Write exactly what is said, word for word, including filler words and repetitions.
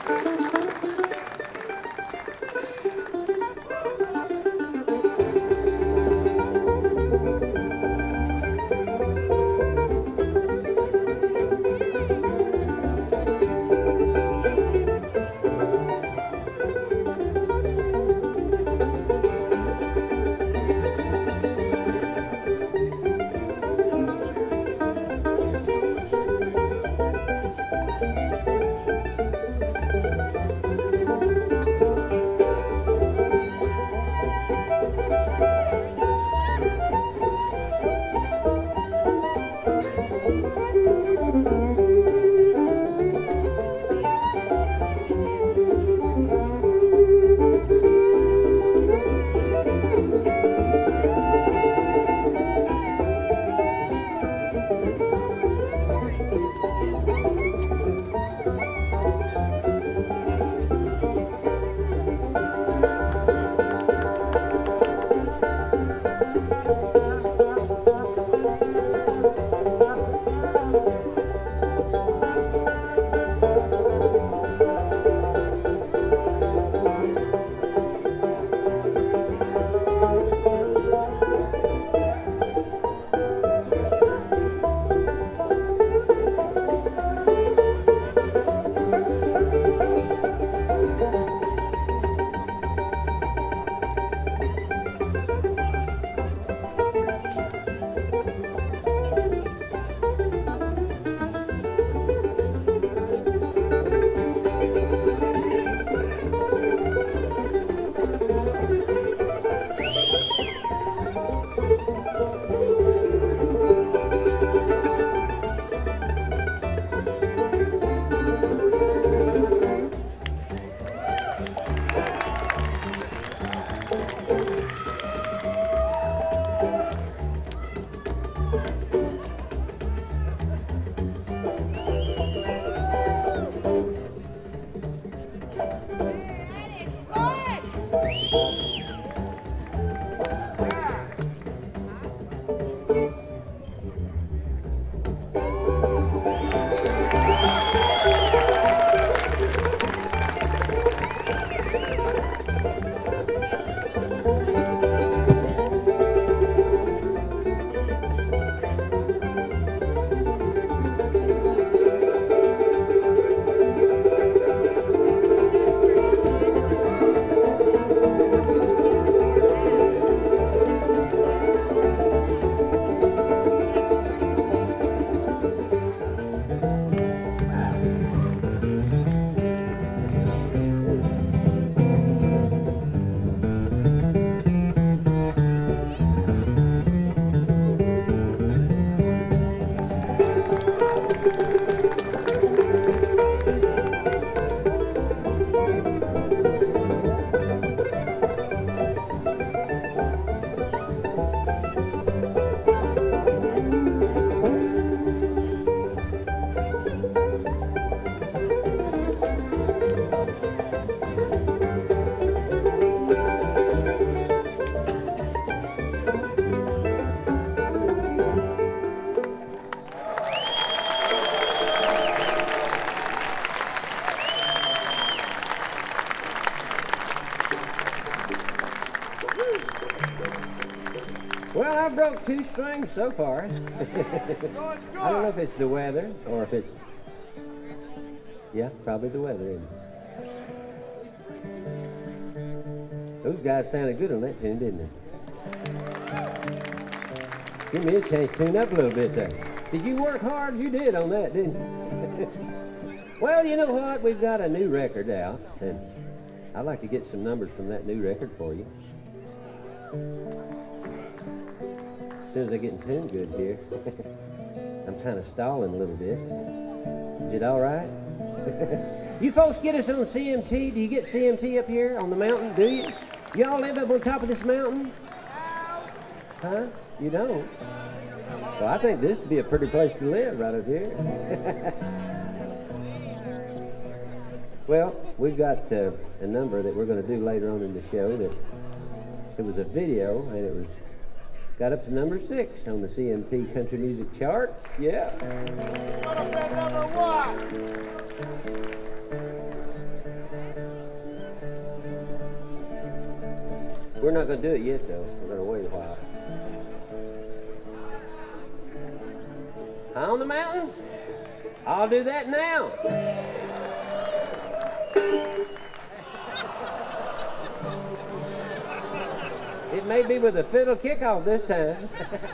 Well, I broke two strings so far. I don't know if it's the weather or if it's... Yeah, probably the weather, isn't it? Those guys sounded good on that tune, didn't they? Give me a chance to tune up a little bit there. Did you work hard? You did on that, didn't you? Well, you know what? We've got a new record out, and I'd like to get some numbers from that new record for you. As soon as I get in tune good here. I'm kind of stalling a little bit. Is it all right? You folks get us on C M T. Do you get C M T up here on the mountain? Do you? Y'all live up on top of this mountain? Huh? You don't? Well, I think this would be a pretty place to live right up here. Well, we've got uh, a number that we're going to do later on in the show that it was a video, and it was got up to number six on the C M T country music charts. Yeah. Number one. We're not going to do it yet, though. We're going to wait a while. High on the mountain? I'll do that now. It may be with a fiddle kickoff this time.